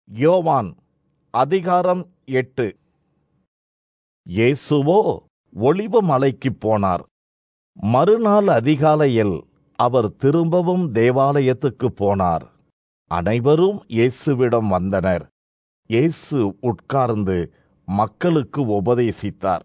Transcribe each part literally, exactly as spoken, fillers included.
யோவான் அதிகாரம் எட்டு. இயேசுவோ ஒலிவ மலைக்குப் போனார். மறுநாள் அதிகாலையில் அவர் திரும்பவும் தேவாலயத்துக்குப் போனார். அனைவரும் இயேசுவிடம் வந்தனர். இயேசு உட்கார்ந்து மக்களுக்கு உபதேசித்தார்.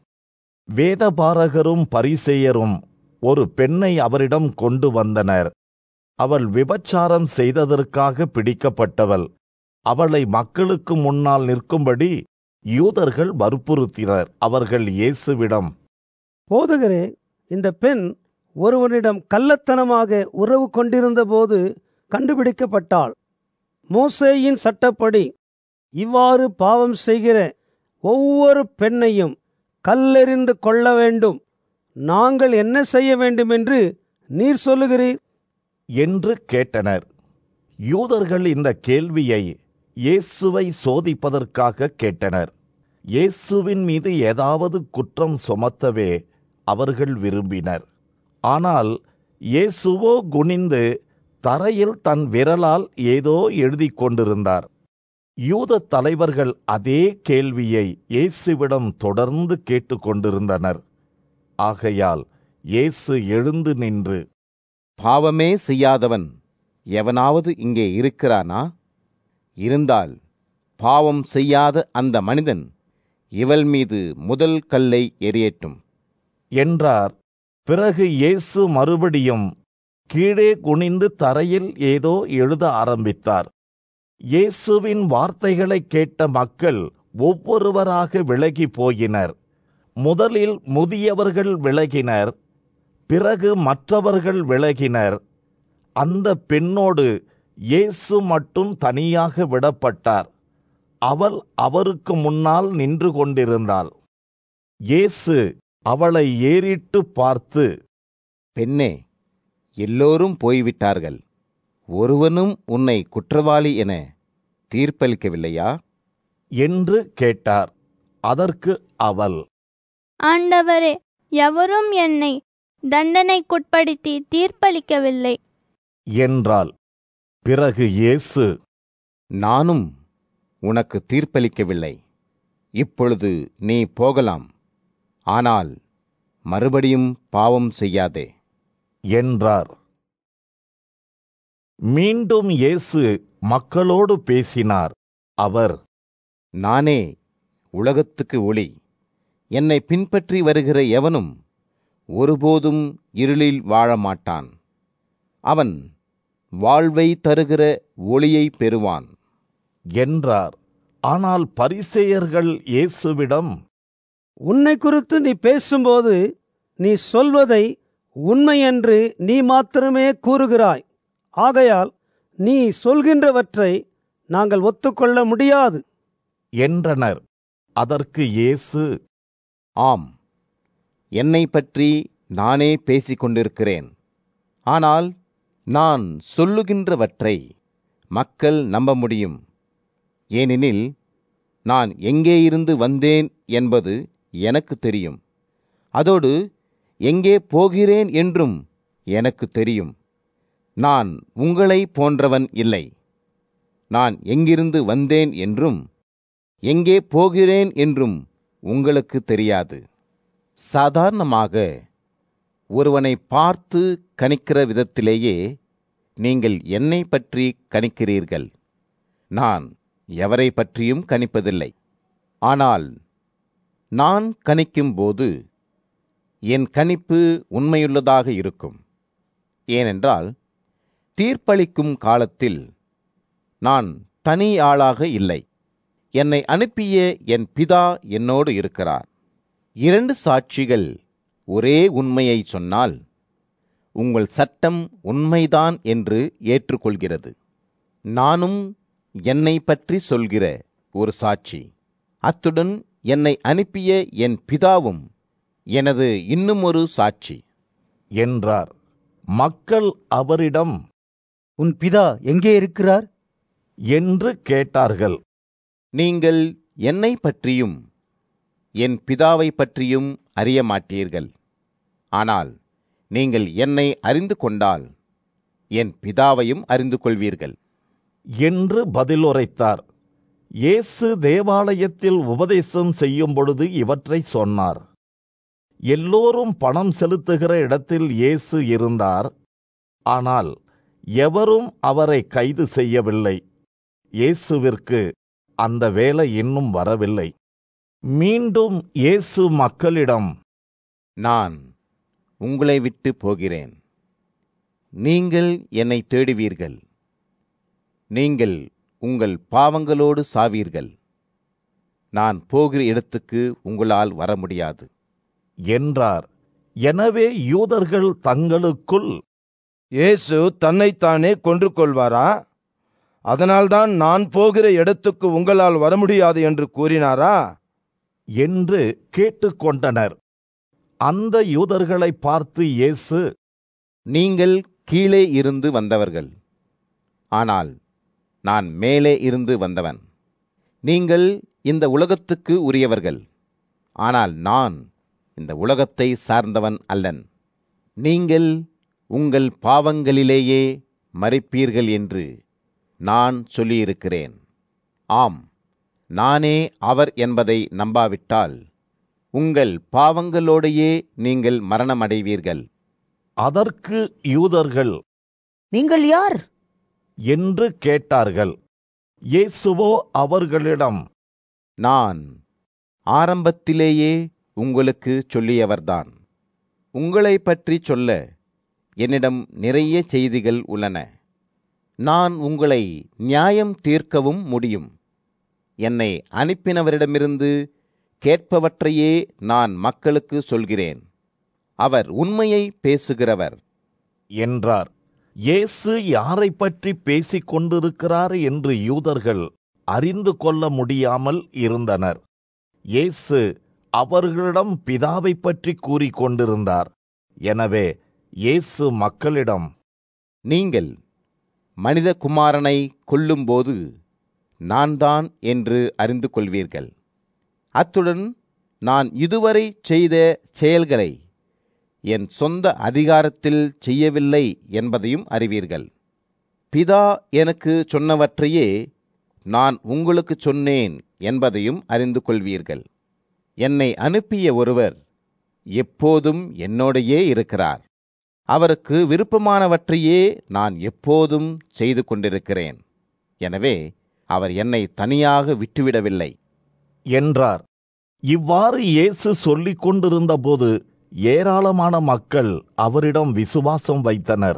வேதபாரகரும் பரிசேயரும் ஒரு பெண்ணை அவரிடம் கொண்டு வந்தனர். அவள் விபச்சாரம் செய்ததற்காக பிடிக்கப்பட்டவள். அவளை மக்களுக்கு முன்னால் நிற்கும்படி யூதர்கள் வற்புறுத்தினர். அவர்கள் இயேசுவிடம், போதகரே, இந்த பெண் ஒருவனிடம் கள்ளத்தனமாக உறவு கொண்டிருந்த போது கண்டுபிடிக்கப்பட்டாள். மோசேயின் சட்டப்படி இவ்வாறு பாவம் செய்கிற ஒவ்வொரு பெண்ணையும் கல்லெறிந்து கொள்ள வேண்டும். நாங்கள் என்ன செய்ய வேண்டுமென்று நீர் சொல்லுகிறீர் என்று கேட்டனர். யூதர்கள் இந்த கேள்வியை இயேசுவை சோதிப்பதற்காக கேட்டனர். இயேசுவின் மீது ஏதாவது குற்றம் சுமத்தவே அவர்கள் விரும்பினர். ஆனால் இயேசுவோ குனிந்து தரையில் தன் விரலால் ஏதோ எழுதி கொண்டிருந்தார். யூத தலைவர்கள் அதே கேள்வியை இயேசுவிடம் தொடர்ந்து கேட்டுக்கொண்டிருந்தனர். ஆகையால் இயேசு எழுந்து நின்று, பாவமே செய்யாதவன் எவனாவது இங்கே இருக்கிறானா? இருந்தால் பாவம் செய்யாத அந்த மனிதன் இவள் மீது முதல் கல்லை எறியட்டும் என்றார். பிறகு இயேசு மறுபடியும் கீழே குனிந்து தரையில் ஏதோ எழுத ஆரம்பித்தார். இயேசுவின் வார்த்தைகளை கேட்ட மக்கள் ஒவ்வொருவராக விலகி போயினர். முதலில் முதியவர்கள் விலகினர். பிறகு மற்றவர்கள் விலகினர். அந்த பெண்ணோடு இயேசு மட்டும் தனியாக விடப்பட்டார். அவள் அவருக்கு முன்னால் நின்று கொண்டிருந்தாள். இயேசு அவளை ஏறிட்டு பார்த்து, பெண்ணே, எல்லோரும் போய்விட்டார்கள். ஒருவனும் உன்னை குற்றவாளி என தீர்ப்பளிக்கவில்லையா என்று கேட்டார். அதற்கு அவள், ஆண்டவரே, எவரும் என்னை தண்டனைக்குட்படுத்தி தீர்ப்பளிக்கவில்லை என்றாள். பிறகு இயேசு, நானும் உனக்கு தீர்ப்பளிக்கவில்லை. இப்பொழுது நீ போகலாம். ஆனால் மறுபடியும் பாவம் செய்யாதே என்றார். மீண்டும் இயேசு மக்களோடு பேசினார். அவர், நானே உலகத்துக்கு ஒளி. என்னை பின்பற்றி வருகிற எவனும் ஒருபோதும் இருளில் வாழமாட்டான். அவன் வாழ்வை தருகிற ஒளியை பெறுவான் என்றார். ஆனால் பரிசேயர்கள் இயேசுவிடம், உன்னை குறித்து நீ பேசும்போது நீ சொல்வதை உண்மையென்று நீ மாத்திரமே கூறுகிறாய். ஆகையால் நீ சொல்கின்றவற்றை நாங்கள் ஒத்துக்கொள்ள முடியாது என்றனர். அதற்கு இயேசு, ஆம், என்னை பற்றி நானே பேசிக் கொண்டிருக்கிறேன். ஆனால் நான் சொல்லுகின்றவற்றை மக்கள் நம்ப முடியும். ஏனெனில் நான் எங்கே இருந்து வந்தேன் என்பது எனக்கு தெரியும். அதோடு எங்கே போகிறேன் என்றும் எனக்கு தெரியும். நான் உங்களை போன்றவன் இல்லை. நான் எங்கிருந்து வந்தேன் என்றும் எங்கே போகிறேன் என்றும் உங்களுக்கு தெரியாது. சாதாரணமாக ஒருவனை பார்த்து கணிக்கிற விதத்திலேயே நீங்கள் என்னை பற்றி கணிக்கிறீர்கள். நான் எவரை பற்றியும் கணிப்பதில்லை. ஆனால் நான் கணிக்கும்போது என் கணிப்பு உண்மையுள்ளதாக இருக்கும். ஏனென்றால் தீர்ப்பளிக்கும் காலத்தில் நான் தனி ஆளாக இல்லை. என்னை அனுப்பிய என் பிதா என்னோடு இருக்கிறார். இரண்டு சாட்சிகள் ஒரே உண்மையை சொன்னால் உங்கள் சட்டம் உண்மைதான் என்று ஏற்றுக்கொள்கிறது. நானும் என்னை பற்றி சொல்கிற ஒரு சாட்சி, அத்துடன் என்னை அனுப்பிய என் பிதாவும் எனது இன்னும் ஒரு சாட்சி என்றார். மக்கள் அவரிடம், உன் பிதா எங்கே இருக்கிறார் என்று கேட்டார்கள். நீங்கள் என்னை பற்றியும் என் பிதாவை பற்றியும் அறிய மாட்டீர்கள். ஆனால் நீங்கள் என்னை அறிந்து கொண்டால் என் பிதாவையும் அறிந்து கொள்வீர்கள் என்று பதிலுரைத்தார். இயேசு தேவாலயத்தில் உபதேசம் செய்யும் பொழுது இவற்றை சொன்னார். எல்லோரும் பணம் செலுத்துகிற இடத்தில் இயேசு இருந்தார். ஆனால் எவரும் அவரை கைது செய்யவில்லை. இயேசுவிற்கு அந்த வேலை இன்னும் வரவில்லை. மீண்டும் இயேசு மக்களிடம், நான் உங்களை விட்டு போகிறேன். நீங்கள் என்னை தேடுவீர்கள். நீங்கள் உங்கள் பாவங்களோடு சாவீர்கள். நான் போகிற இடத்துக்கு உங்களால் வர முடியாது என்றார். எனவே யூதர்கள் தங்களுக்குள், இயேசு தன்னைத்தானே கொன்று கொள்வாரா? அதனால்தான் நான் போகிற இடத்துக்கு உங்களால் வர முடியாது என்று கூறினாரா என்று கேட்டுக்கொண்டனர். அந்த யூதர்களை பார்த்து இயேசு, நீங்கள் கீழே இருந்து வந்தவர்கள், ஆனால் நான் மேலே இருந்து வந்தவன். நீங்கள் இந்த உலகத்துக்கு உரியவர்கள், ஆனால் நான் இந்த உலகத்தை சார்ந்தவன் அல்லன். நீங்கள் உங்கள் பாவங்களிலேயே மரிப்பீர்கள் என்று நான் சொல்லியிருக்கிறேன். ஆம், நானே அவர் என்பதை நம்பாவிட்டால் உங்கள் பாவங்களோடையே நீங்கள் மரணமடைவீர்கள். அதற்கு யூதர்கள், நீங்கள் யார் என்று கேட்டார்கள். இயேசுவோ அவர்களிடம், நான் ஆரம்பத்திலேயே உங்களுக்கு சொல்லியவர்தான். உங்களை பற்றி சொல்ல என்னிடம் நிறைய செய்திகள் உள்ளன. நான் உங்களை நியாயம் தீர்க்கவும் முடியும். என்னை அனுப்பினவரிடமிருந்து கேட்பவற்றையே நான் மக்களுக்கு சொல்கிறேன். அவர் உண்மையை பேசுகிறவர் என்றார். இயேசு யாரை பற்றி பேசிக் கொண்டிருக்கிறார் என்று யூதர்கள் அறிந்து கொள்ள முடியாமல் இருந்தனர். இயேசு அவர்களிடம் பிதாவை பற்றி கூறிக்கொண்டிருந்தார். எனவே இயேசு மக்களிடம், நீங்கள் மனித குமாரனை கொல்லும்போது நான் தான் என்று அறிந்து கொள்வீர்கள். அத்துடன் நான் இதுவரை செய்த செயல்களை என் சொந்த அதிகாரத்தில் செய்யவில்லை என்பதையும் அறிவீர்கள். பிதா எனக்கு சொன்னவற்றையே நான் உங்களுக்கு சொன்னேன் என்பதையும் அறிந்து கொள்வீர்கள். என்னை அனுப்பிய ஒருவர் எப்போதும் என்னோடையே இருக்கிறார். அவருக்கு விருப்பமானவற்றையே நான் எப்போதும் செய்து கொண்டிருக்கிறேன். எனவே அவர் என்னை தனியாக விட்டுவிடவில்லை என்றார். இவ்வாறு இயேசு சொல்லிக் கொண்டிருந்தபோது ஏராளமான மக்கள் அவரிடம் விசுவாசம் வைத்தனர்.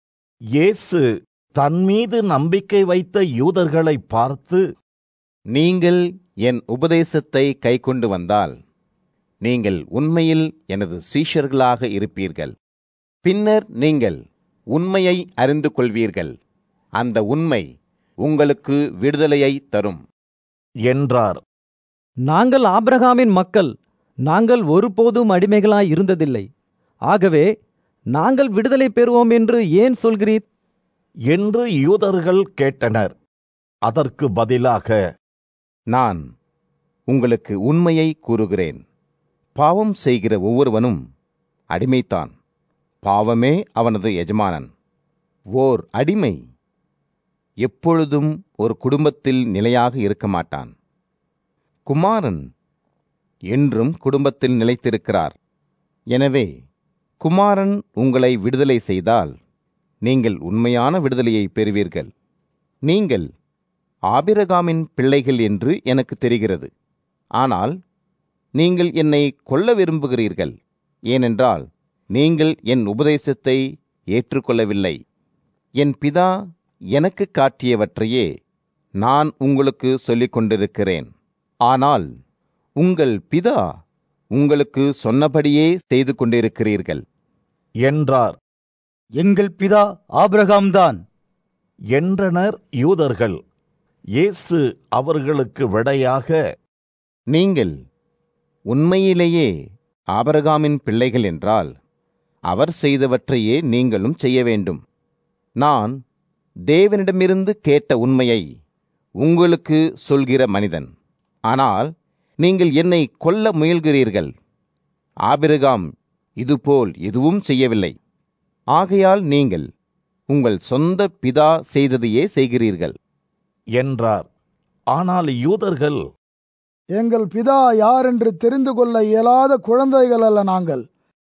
இயேசு தன்மீது நம்பிக்கை வைத்த யூதர்களை பார்த்து, நீங்கள் என் உபதேசத்தை கைக்கொண்டு வந்தால் நீங்கள் உண்மையில் எனது சீஷர்களாக இருப்பீர்கள். பின்னர் நீங்கள் உண்மையை அறிந்து கொள்வீர்கள். அந்த உண்மை உங்களுக்கு விடுதலையை தரும் என்றார். நாங்கள் ஆபிரகாமின் மக்கள். நாங்கள் ஒருபோதும் அடிமைகளாய் இருந்ததில்லை. ஆகவே நாங்கள் விடுதலை பெறுவோம் என்று ஏன் சொல்கிறீர் என்று யூதர்கள் கேட்டனர். அதற்கு பதிலாக, நான் உங்களுக்கு உண்மையை கூறுகிறேன். பாவம் செய்கிற ஒவ்வொருவனும் அடிமைத்தான். பாவமே அவனது எஜமானன். ஓர் அடிமை எப்பொழுதும் ஒரு குடும்பத்தில் நிலையாக இருக்க மாட்டான். குமாரன் என்றும் குடும்பத்தில் நிலைத்திருக்கிறார். எனவே குமாரன் உங்களை விடுதலை செய்தால் நீங்கள் உண்மையான விடுதலையை பெறுவீர்கள். நீங்கள் ஆபிரகாமின் பிள்ளைகள் என்று எனக்கு தெரிகிறது. ஆனால் நீங்கள் என்னை கொல்ல விரும்புகிறீர்கள். ஏனென்றால் நீங்கள் என் உபதேசத்தை ஏற்றுக்கொள்ளவில்லை. என் பிதா எனக்கு காட்டியவற்றையே நான் உங்களுக்கு சொல்லிக் கொண்டிருக்கிறேன். ஆனால் உங்கள் பிதா உங்களுக்கு சொன்னபடியே செய்து கொண்டிருக்கிறீர்கள் என்றார். எங்கள் பிதா ஆபிரகாம்தான் என்றனர் யூதர்கள். இயேசு அவர்களுக்கு விடையாக, நீங்கள் உண்மையிலேயே ஆபிரகாமின் பிள்ளைகள் என்றால் அவர் செய்தவற்றையே நீங்களும் செய்ய வேண்டும். நான் தேவனிடமிருந்து கேட்ட உண்மையை உங்களுக்கு சொல்கிற மனிதன். ஆனால் நீங்கள் என்னை கொல்ல முயல்கிறீர்கள். ஆபிரகாம் இதுபோல் எதுவும் செய்யவில்லை. ஆகையால் நீங்கள் உங்கள் சொந்த பிதா செய்ததையே செய்கிறீர்கள் என்றார். ஆனால் யூதர்கள், எங்கள் பிதா யார் என்று தெரிந்து கொள்ள இயலாத குழந்தைகள் அல்ல நாங்கள்.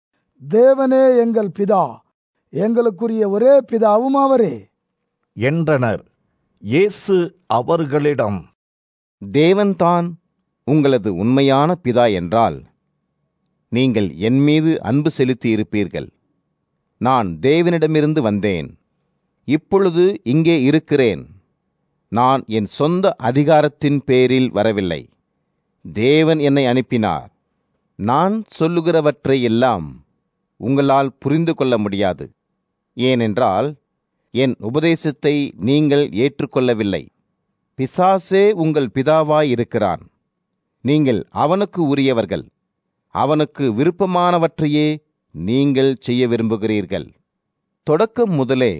தேவனே எங்கள் பிதா, எங்களுக்குரிய ஒரே பிதாவும் அவரே என்றனர். இயேசு அவர்களிடம், தேவன்தான் உங்களது உண்மையான பிதா என்றால் நீங்கள் என் மீது அன்பு செலுத்தியிருப்பீர்கள். நான் தேவனிடமிருந்து வந்தேன், இப்பொழுது இங்கே இருக்கிறேன். நான் என் சொந்த அதிகாரத்தின் பேரில் வரவில்லை, தேவன் என்னை அனுப்பினார். நான் சொல்லுகிறவற்றை எல்லாம் உங்களால் புரிந்து கொள்ள முடியாது, ஏனென்றால் என் உபதேசத்தை நீங்கள் ஏற்றுக்கொள்ளவில்லை. பிசாசே உங்கள் பிதாவாயிருக்கிறான். நீங்கள் அவனுக்கு உரியவர்கள், அவனுக்கு விருப்பமானவற்றையே நீங்கள் செய்ய விரும்புகிறீர்கள். தொடக்கம் முதலே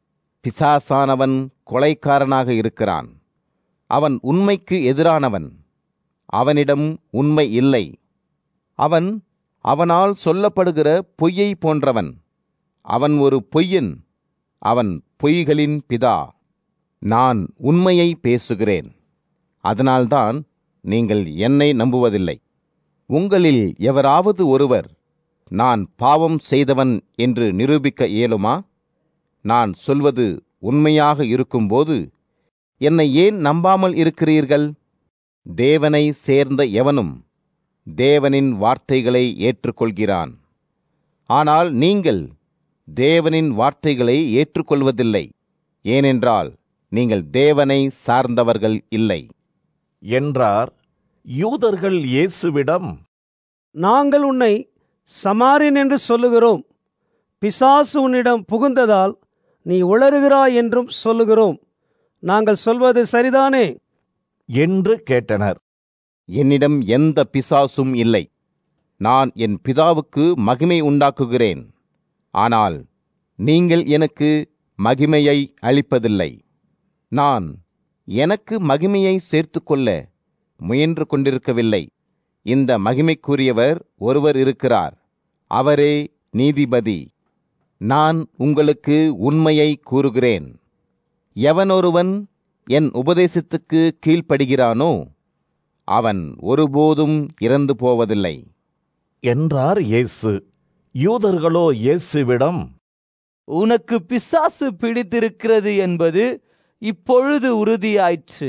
பிசாசானவன் கொலைக்காரனாக இருக்கிறான். அவன் உண்மைக்கு எதிரானவன், அவனிடம் உண்மை இல்லை. அவன் அவனால் சொல்லப்படுகிற பொய்யை போன்றவன். அவன் ஒரு பொய்யன், அவன் பொய்களின் பிதா. நான் உண்மையை பேசுகிறேன், அதனால்தான் நீங்கள் என்னை நம்புவதில்லை. உங்களில் எவராவது ஒருவர் நான் பாவம் செய்தவன் என்று நிரூபிக்க இயலுமா? நான் சொல்வது உண்மையாக இருக்கும்போது என்னை ஏன் நம்பாமல் இருக்கிறீர்கள்? தேவனை சேர்ந்த எவனும் தேவனின் வார்த்தைகளை ஏற்றுக்கொள்கிறான். ஆனால் நீங்கள் தேவனின் வார்த்தைகளை ஏற்றுக்கொள்வதில்லை, ஏனென்றால் நீங்கள் தேவனை சார்ந்தவர்கள் இல்லை என்றார். யூதர்கள் இயேசுவிடம், நாங்கள் உன்னை சமாரியன் என்று சொல்லுகிறோம், பிசாசு உன்னிடம் புகுந்ததால் நீ உளறுகிறாய் என்றும் சொல்லுகிறோம். நாங்கள் சொல்வது சரிதானே என்று கேட்டனர். என்னிடம் எந்த பிசாசும் இல்லை. நான் என் பிதாவுக்கு மகிமை உண்டாக்குகிறேன், ஆனால் நீங்கள் எனக்கு மகிமையை அளிப்பதில்லை. நான் எனக்கு மகிமையை சேர்த்துக்கொள்ள முயன்று கொண்டிருக்கவில்லை. இந்த மகிமைக்குரியவர் ஒருவர் இருக்கிறார், அவரே நீதிபதி. நான் உங்களுக்கு உண்மையை கூறுகிறேன், எவனொருவன் என் உபதேசத்துக்கு கீழ்ப்படுகிறானோ அவன் ஒருபோதும் இறந்து போவதில்லை என்றார் இயேசு. யூதர்களோ இயேசுவிடம், உனக்கு பிசாசு பிடித்திருக்கிறது என்பது இப்பொழுது உறுதியாயிற்று.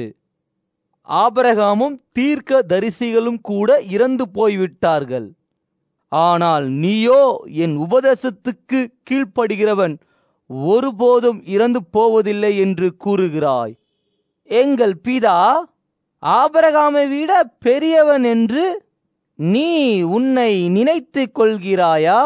ஆபிரகாமும் தீர்க்க தரிசிகளும் கூட இறந்து போய்விட்டார்கள். ஆனால் நீயோ என் உபதேசத்துக்கு கீழ்ப்படுகிறவன் ஒருபோதும் இறந்து போவதில்லை என்று கூறுகிறாய். எங்கள் பிதா ஆபிரகாமை விட பெரியவன் என்று நீ உன்னை நினைத்து கொள்கிறாயா?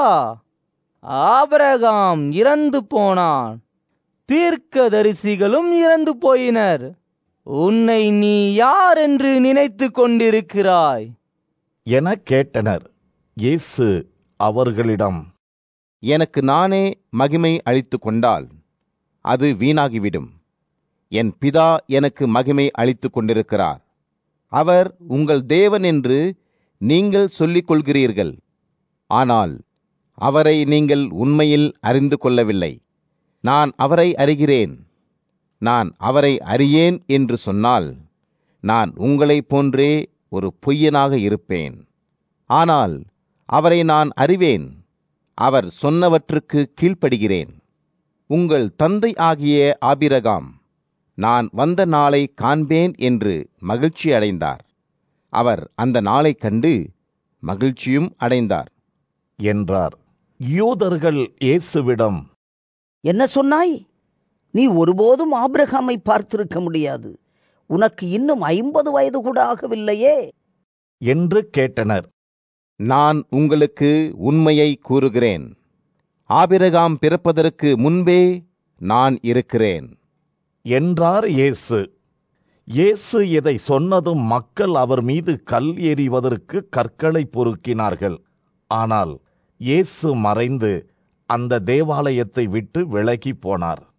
ஆபிரகாம் இறந்து போனான், தீர்க்க தரிசிகளும் இறந்து போயினர். உன்னை நீ யார் என்று நினைத்து கொண்டிருக்கிறாய் என கேட்டனர். இயேசு அவர்களிடம், எனக்கு நானே மகிமை அளித்து கொண்டால் அது வீணாகிவிடும். என் பிதா எனக்கு மகிமை அளித்து கொண்டிருக்கிறார். அவர் உங்கள் தேவன் என்று நீங்கள் சொல்லிக் கொள்கிறீர்கள், ஆனால் அவரை நீங்கள் உண்மையில் அறிந்து கொள்ளவில்லை. நான் அவரை அறிகிறேன். நான் அவரை அறியேன் என்று சொன்னால் நான் உங்களைப் போன்றே ஒரு பொய்யனாக இருப்பேன். ஆனால் அவரை நான் அறிவேன், அவர் சொன்னவற்றுக்கு கீழ்ப்படுகிறேன். உங்கள் தந்தை ஆகிய ஆபிரகாம் நான் வந்த நாளை காண்பேன் என்று மகிழ்ச்சி அடைந்தார். அவர் அந்த நாளைக் கண்டு மகிழ்ச்சியும் அடைந்தார் என்றார். யூதர்கள் இயேசுவிடம், என்ன சொன்னாய்? நீ ஒருபோதும் ஆபிரகாமை பார்த்திருக்க முடியாது. உனக்கு இன்னும் ஐம்பது வயது கூட ஆகவில்லையே என்று கேட்டனர். நான் உங்களுக்கு உண்மையை கூறுகிறேன், ஆபிரகாம் பிறப்பதற்கு முன்பே நான் இருக்கிறேன் என்றார் இயேசு. இயேசு இதை சொன்னதும் மக்கள் அவர் மீது கல் எறிவதற்கு கற்களை பொறுக்கினார்கள். ஆனால் இயேசு மறைந்து அந்த தேவாலயத்தை விட்டு விலகி போனார்.